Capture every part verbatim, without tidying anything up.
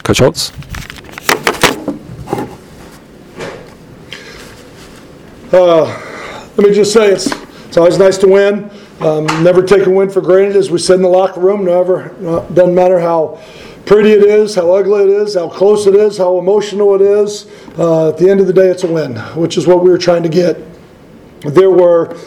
Coach Holtz. Uh, let me just say it's it's always nice to win. Um, never take a win for granted, as we said in the locker room. Never uh, doesn't matter how pretty it is, how ugly it is, how close it is, how emotional it is. Uh, at the end of the day, it's a win, which is what we were trying to get. There were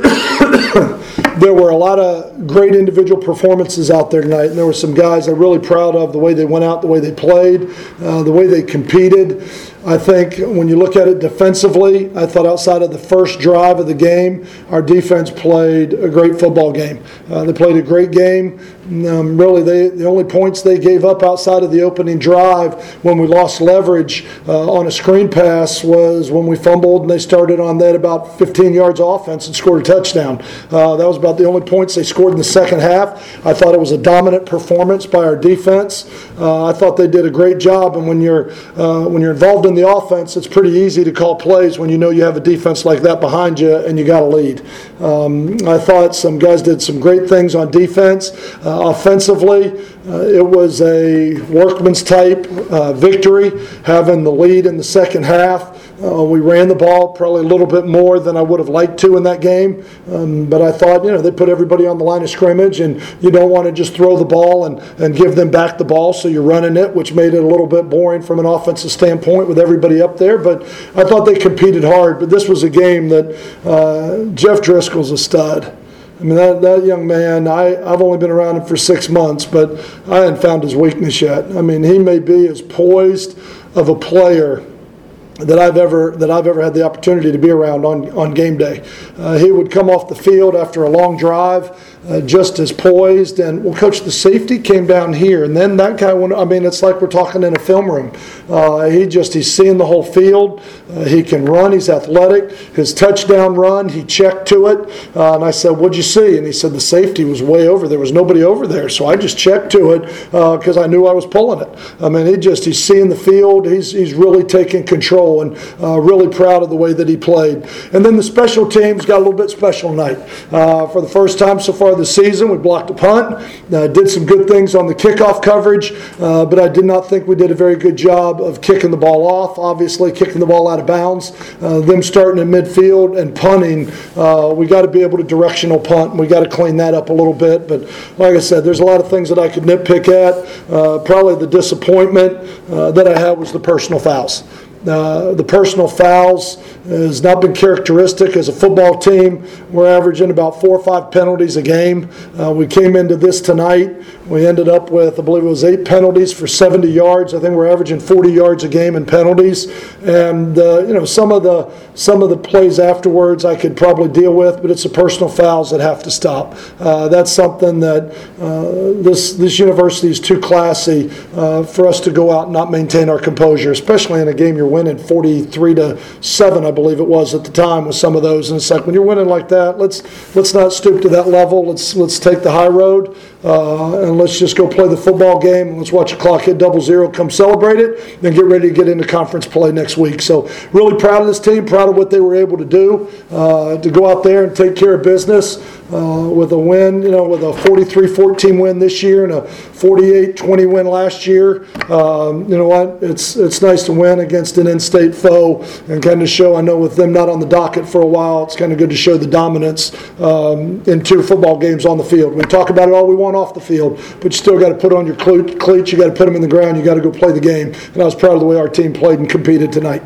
there were a lot of great individual performances out there tonight, and there were some guys I'm really proud of, the way they went out, the way they played, uh, the way they competed. I think when you look at it defensively, I thought outside of the first drive of the game, our defense played a great football game. Uh, they played a great game. Um, really, they, the only points they gave up outside of the opening drive when we lost leverage uh, on a screen pass was when we fumbled and they started on that about fifteen yards of offense and scored a touchdown. Uh, that was about the only points they scored in the second half. I thought it was a dominant performance by our defense. Uh, I thought they did a great job, and when you're uh, when you're involved in the offense, it's pretty easy to call plays when you know you have a defense like that behind you and you got a lead. Um, I thought some guys did some great things on defense. Uh, offensively, uh, it was a workman's type uh, victory, having the lead in the second half. Uh, we ran the ball probably a little bit more than I would have liked to in that game, um, but I thought, you know, they put everybody on the line of scrimmage, and you don't want to just throw the ball and, and give them back the ball, so you're running it, which made it a little bit boring from an offensive standpoint with everybody up there. But I thought they competed hard. But this was a game that uh, Jeff Driscoll's a stud. I mean, that, that young man, I, I've only been around him for six months, but I hadn't found his weakness yet. I mean, he may be as poised of a player that I've ever that I've ever had the opportunity to be around on, on game day. Uh, he would come off the field after a long drive, uh, just as poised. And, well, Coach, the safety came down here. And then that guy went, I mean, it's like we're talking in a film room. Uh, he just, he's seeing the whole field. Uh, he can run. He's athletic. His touchdown run, he checked to it. Uh, and I said, what'd you see? And he said, the safety was way over. There was nobody over there. So I just checked to it because uh, I knew I was pulling it. I mean, he just, he's seeing the field. He's, he's really taking control. And uh, really proud of the way that he played. And then the special teams got a little bit special tonight. Uh, for the first time so far this season, we blocked a punt, uh, did some good things on the kickoff coverage, uh, but I did not think we did a very good job of kicking the ball off, obviously kicking the ball out of bounds. Uh, them starting in midfield and punting, uh, we got to be able to directional punt, and we got to clean that up a little bit. But like I said, there's a lot of things that I could nitpick at. Uh, probably the disappointment uh, that I had was the personal fouls. Uh, the personal fouls has not been characteristic as a football team. We're averaging about four or five penalties a game. Uh, we came into this tonight. We ended up with, I believe it was eight penalties for seventy yards. I think we're averaging forty yards a game in penalties. And uh, you know, some of the some of the plays afterwards I could probably deal with, but it's the personal fouls that have to stop. Uh, that's something that uh, this this university is too classy uh, for us to go out and not maintain our composure, especially in a game you're winning forty-three to seven, I believe it was at the time, with some of those. And it's like, when you're winning like that, let's let's not stoop to that level. Let's let's take the high road uh, and let's just go play the football game. Let's watch the clock hit double zero, come celebrate it, then get ready to get into conference play next week. So really proud of this team, proud of what they were able to do uh, to go out there and take care of business uh, with a win, you know, with a forty-three fourteen win this year and a forty-eight twenty win last year. Um, you know what? It's it's nice to win against an in-state foe and kind of show, I know with them not on the docket for a while, it's kind of good to show the dominance um, in two football games on the field. We talk about it all we want off the field, but you still got to put on your cleats, you got to put them in the ground, you got to go play the game. And I was proud of the way our team played and competed tonight.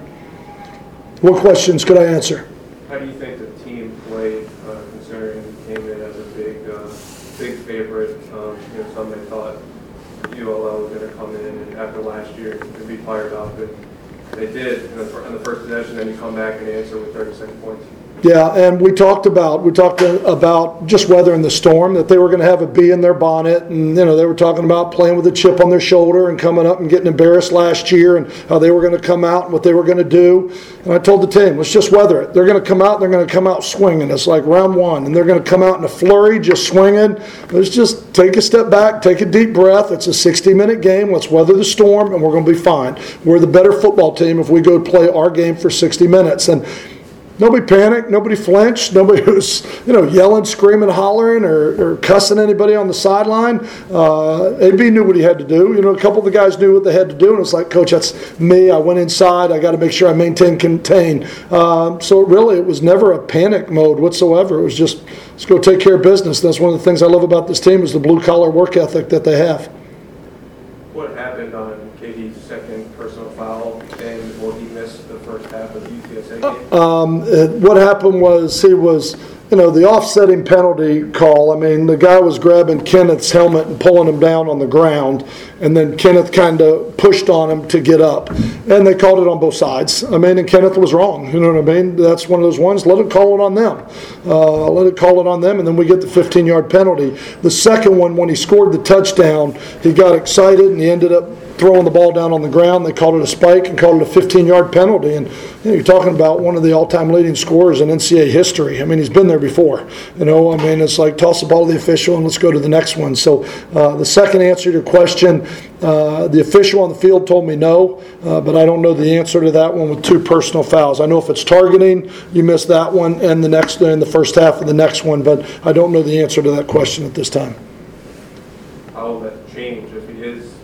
What questions could I answer? How do you think the team played, uh, considering you came in as a big uh, big favorite? Um, you know, some may thought U L L was going to come in and after last year and be fired up, and they did in the, in the first possession, then you come back and answer with thirty-seven points. Yeah, and we talked about we talked about just weathering the storm, that they were going to have a bee in their bonnet, and you know they were talking about playing with a chip on their shoulder and coming up and getting embarrassed last year, and how they were going to come out and what they were going to do. And I told the team, let's just weather it. They're going to come out, and they're going to come out swinging. It's like round one, and they're going to come out in a flurry, just swinging. Let's just take a step back, take a deep breath. It's a sixty-minute game. Let's weather the storm, and we're going to be fine. We're the better football team if we go play our game for sixty minutes. And Nobody panicked. Nobody flinched. Nobody was, you know, yelling, screaming, hollering, or, or cussing anybody on the sideline. Uh, A B knew what he had to do. You know, a couple of the guys knew what they had to do, and it's like, Coach, that's me. I went inside. I got to make sure I maintain contain. Um, so really, it was never a panic mode whatsoever. It was just, let's go take care of business. That's one of the things I love about this team is the blue collar work ethic that they have. What happened on K D's second personal foul, and will he miss the first half of the U T S A game? Um, uh, what happened was he was, you know, the offsetting penalty call. I mean, the guy was grabbing Kenneth's helmet and pulling him down on the ground, and then Kenneth kind of pushed on him to get up. And they called it on both sides. I mean, and Kenneth was wrong. You know what I mean? That's one of those ones. Let it call it on them. Uh, let it call it on them, and then we get the fifteen-yard penalty. The second one, when he scored the touchdown, he got excited, and he ended up throwing the ball down on the ground. They called it a spike and called it a fifteen-yard penalty. And you know, you're talking about one of the all-time leading scorers in N C double A history. I mean, he's been there before. You know, I mean, it's like toss the ball to the official and let's go to the next one. So uh, the second answer to your question, uh, the official on the field told me no, uh, but I don't know the answer to that one with two personal fouls. I know if it's targeting, you miss that one and the next in the first half of the next one, but I don't know the answer to that question at this time. How will that change if he is?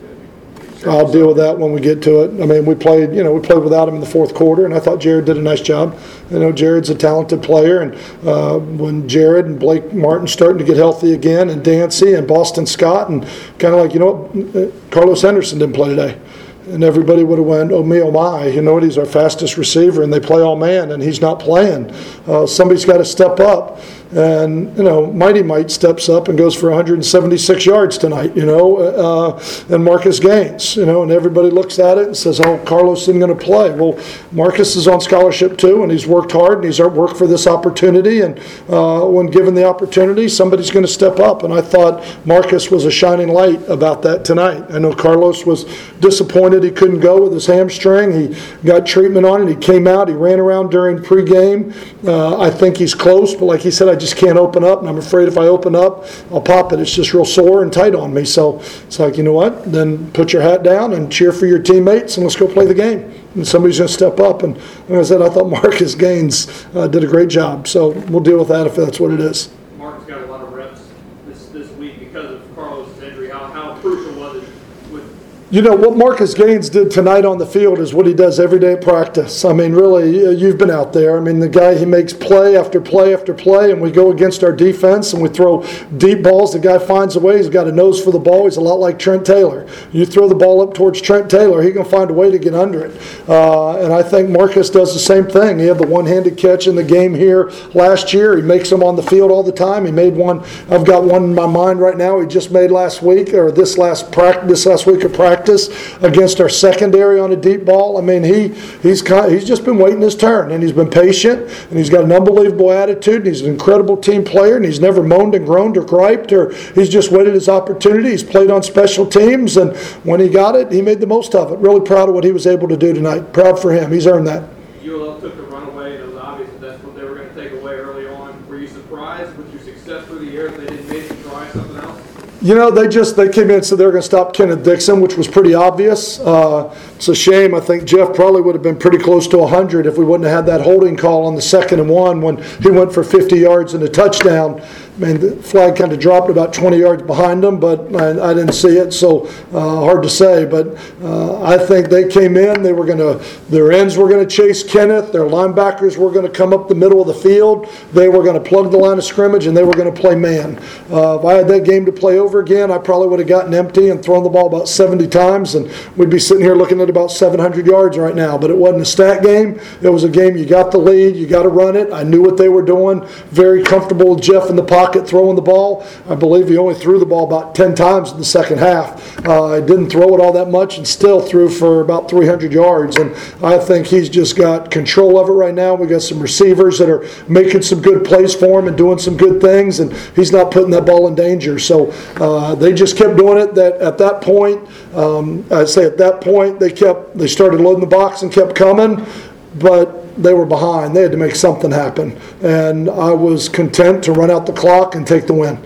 I'll deal with that when we get to it. I mean, we played, you know, we played without him in the fourth quarter, and I thought Jared did a nice job. You know, Jared's a talented player, and uh, when Jared and Blake Martin starting to get healthy again, and Dancy and Boston Scott, and kind of like, you know what, Carlos Henderson didn't play today. And everybody would have went, oh me, oh my, you know what, he's our fastest receiver, and they play all man, and he's not playing. Uh, somebody's got to step up. And, you know, Mighty Mite steps up and goes for one hundred seventy-six yards tonight, you know, uh, and Marcus Gaines, you know, and everybody looks at it and says, oh, Carlos isn't going to play. Well, Marcus is on scholarship too, and he's worked hard, and he's worked for this opportunity, and uh, when given the opportunity, somebody's going to step up. And I thought Marcus was a shining light about that tonight. I know Carlos was disappointed he couldn't go with his hamstring. He got treatment on it. He came out. He ran around during pregame. Uh, I think he's close, but like he said, I just can't open up, and I'm afraid if I open up, I'll pop it. It's just real sore and tight on me. So it's like, you know what? Then put your hat down and cheer for your teammates, and let's go play the game. And somebody's going to step up. And like I said, I thought Marcus Gaines uh, did a great job. So we'll deal with that if that's what it is. Marcus got a lot of reps this, this week because of Carlos' injury. How, how crucial was it? With You know, what Marcus Gaines did tonight on the field is what he does every day at practice. I mean, really, you've been out there. I mean, the guy, he makes play after play after play, and we go against our defense, and we throw deep balls. The guy finds a way. He's got a nose for the ball. He's a lot like Trent Taylor. You throw the ball up towards Trent Taylor, he's going to find a way to get under it. Uh, and I think Marcus does the same thing. He had the one-handed catch in the game here last year. He makes them on the field all the time. He made one. I've got one in my mind right now he just made last week, or this last, pra- this last week of practice. Against our secondary on a deep ball. I mean, he he's kind, he's just been waiting his turn, and he's been patient, and he's got an unbelievable attitude, and he's an incredible team player, and he's never moaned and groaned or griped, or he's just waited his opportunity. He's played on special teams, and when he got it, he made the most of it. Really proud of what he was able to do tonight. Proud for him. He's earned that. U L L took the runaway, and it was obvious that that's what they were going to take away early on. Were you surprised with your success through the year that they didn't maybe try something else? You know, they just they came in and said they were going to stop Kenneth Dixon, which was pretty obvious. Uh, it's a shame. I think Jeff probably would have been pretty close to one hundred if we wouldn't have had that holding call on the second and one when he went for fifty yards and a touchdown. I mean, the flag kind of dropped about twenty yards behind him, but I, I didn't see it, so uh, hard to say. But uh, I think they came in. They were going to, their ends were going to chase Kenneth. Their linebackers were going to come up the middle of the field. They were going to plug the line of scrimmage, and they were going to play man. Uh, if I had that game to play over again, I probably would have gotten empty and thrown the ball about seventy times, and we'd be sitting here looking at about seven hundred yards right now. But it wasn't a stat game. It was a game you got the lead, you got to run it. I knew what they were doing. Very comfortable with Jeff in the pocket throwing the ball. I believe he only threw the ball about ten times in the second half. Uh, I didn't throw it all that much and still threw for about three hundred yards. And I think he's just got control of it right now. We got some receivers that are making some good plays for him and doing some good things, and he's not putting that ball in danger. So uh, they just kept doing it. That at that point, um, I'd say at that point they kept they started loading the box and kept coming, but they were behind. They had to make something happen. And I was content to run out the clock and take the win.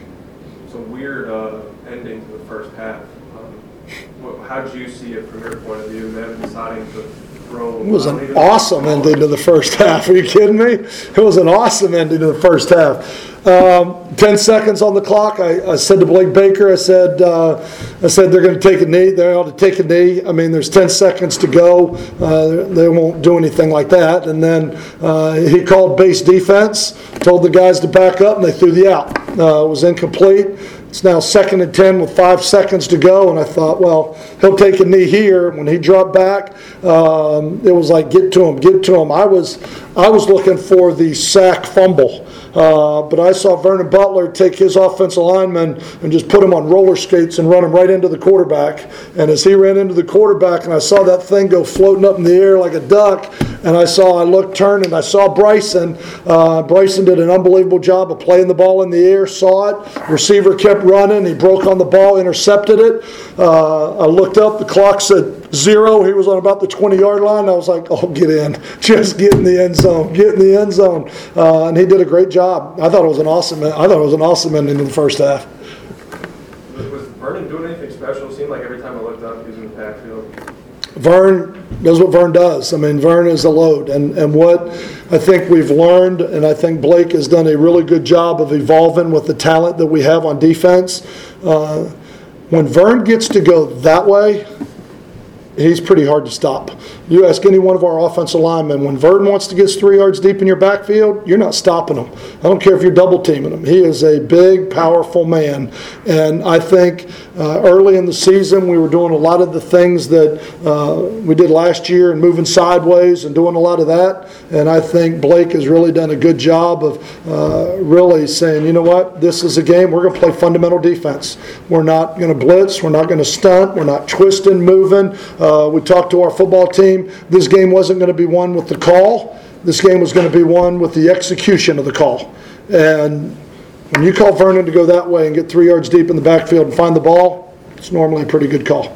It's a weird uh, ending to the first half. Um, what, how did you see it from your point of view, them deciding to throw. It was I don't an even- awesome ending to the first half. Are you kidding me? It was an awesome ending to the first half. Um, Ten seconds on the clock. I, I said to Blake Baker, I said, uh, I said they're going to take a knee. They ought to take a knee. I mean, there's ten seconds to go. Uh, they won't do anything like that. And then uh, he called base defense, told the guys to back up, and they threw the out. Uh, it was incomplete. It's now second and ten with five seconds to go, and I thought, well, he'll take a knee here. When he dropped back, um, it was like, get to him, get to him. I was, I was looking for the sack fumble, uh, but I saw Vernon Butler take his offensive lineman and just put him on roller skates and run him right into the quarterback. And as he ran into the quarterback, and I saw that thing go floating up in the air like a duck, and I saw, I looked, turned, and I saw Bryson. Uh, Bryson did an unbelievable job of playing the ball in the air, saw it. Receiver kept running. He broke on the ball, intercepted it. Uh, I looked up. The clock said zero. He was on about the twenty-yard line. I was like, oh, get in. Just get in the end zone. Get in the end zone. Uh, and he did a great job. I thought it was an awesome, I thought it was an awesome ending to the first half. Was, was Vernon doing anything special? It seemed like every time I looked up, he was in the backfield. Vern does what Vern does. I mean, Vern is a load. And, and what I think we've learned, and I think Blake has done a really good job of evolving with the talent that we have on defense. Uh, when Vern gets to go that way, he's pretty hard to stop. You ask any one of our offensive linemen, when Vern wants to get three yards deep in your backfield, you're not stopping him. I don't care if you're double teaming him. He is a big, powerful man. And I think uh, early in the season, we were doing a lot of the things that uh, we did last year and moving sideways and doing a lot of that. And I think Blake has really done a good job of uh, really saying, you know what, this is a game, we're going to play fundamental defense. We're not going to blitz. We're not going to stunt. We're not twisting, moving. Uh, we talked to our football team. This game wasn't going to be won with the call. This game was going to be won with the execution of the call. And when you call Vernon to go that way and get three yards deep in the backfield and find the ball, it's normally a pretty good call.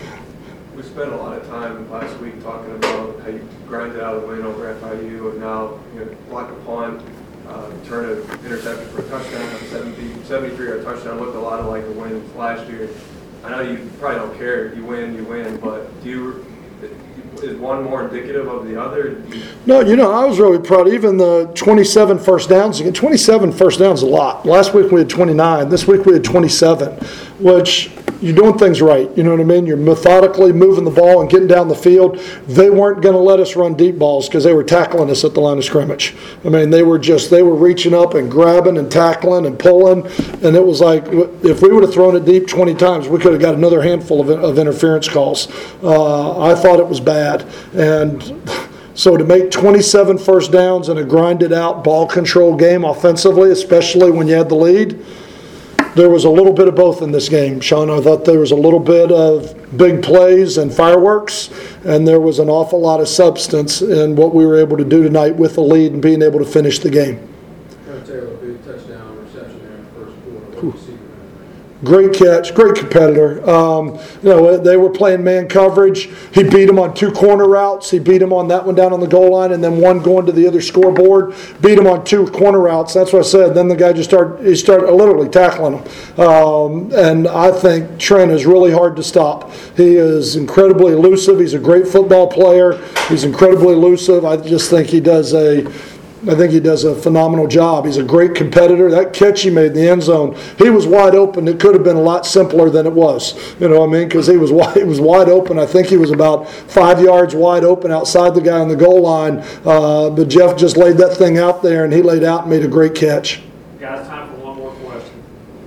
We spent a lot of time last week talking about how you grinded out a win over F I U, and now you know, block a punt, uh, turn an interception for a touchdown, a seventy, seventy-three-yard touchdown. Looked a lot like the wins last year. I know you probably don't care. You win, you win. But do you? Is one more indicative of the other? No, you know, I was really proud. Even the twenty-seven first downs. Again, twenty-seven first downs is a lot. Last week we had twenty-nine. This week we had twenty-seven, which you're doing things right. You know what I mean? You're methodically moving the ball and getting down the field. They weren't going to let us run deep balls because they were tackling us at the line of scrimmage. I mean, they were just, they were reaching up and grabbing and tackling and pulling. And it was like, if we would have thrown it deep twenty times, we could have got another handful of, of interference calls. Uh, I thought it was bad. And so to make twenty-seven first downs in a grinded out ball control game offensively, especially when you had the lead, there was a little bit of both in this game, Sean. I thought there was a little bit of big plays and fireworks, and there was an awful lot of substance in what we were able to do tonight with the lead and being able to finish the game. Trying to tell you a big touchdown reception there in the first quarter. What do you see? Great catch, great competitor. Um, you know, they were playing man coverage. He beat him on two corner routes. He beat him on that one down on the goal line, and then one going to the other scoreboard. Beat him on two corner routes. That's what I said. Then the guy just started, he started literally tackling him. Um, and I think Trent is really hard to stop. He is incredibly elusive. He's a great football player. He's incredibly elusive. I just think he does a I think he does a phenomenal job. He's a great competitor. That catch he made in the end zone, he was wide open. It could have been a lot simpler than it was. You know what I mean? Because he was wide, he was wide open. I think he was about five yards wide open outside the guy on the goal line. Uh, but Jeff just laid that thing out there, and he laid out and made a great catch. Guys, time for one more question.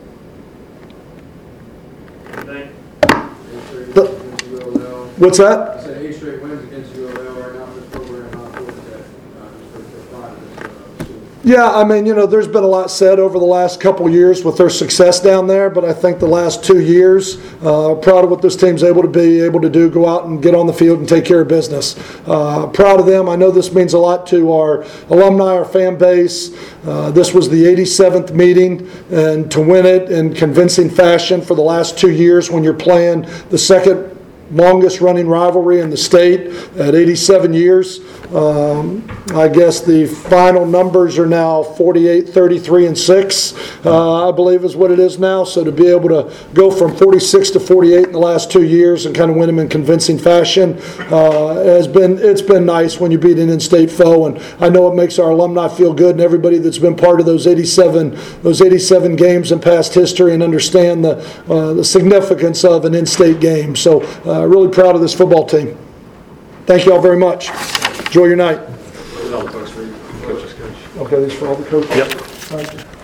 Anything? The, what's that? I said eight straight wins against U L L right now in this program. How important is that? Uh, just for, for pride of this uh, school. Yeah, I mean, you know, there's been a lot said over the last couple of years with their success down there, but I think the last two years, uh, proud of what this team's able to be, able to do, go out and get on the field and take care of business. Uh, proud of them. I know this means a lot to our alumni, our fan base. Uh, this was the eighty-seventh meeting, and to win it in convincing fashion for the last two years when you're playing the second longest running rivalry in the state at eighty-seven years. Um, I guess the final numbers are now forty-eight, thirty-three, and six, uh, I believe is what it is now. So to be able to go from forty-six to forty-eight in the last two years and kind of win them in convincing fashion uh, has been, it's been nice when you beat an in-state foe. And I know it makes our alumni feel good, and everybody that's been part of those eighty-seven, those eighty-seven games in past history and understand the, uh, the significance of an in-state game. So uh, really proud of this football team. Thank you all very much. Enjoy your night. Okay, these for all the coaches? Yep. Thank you.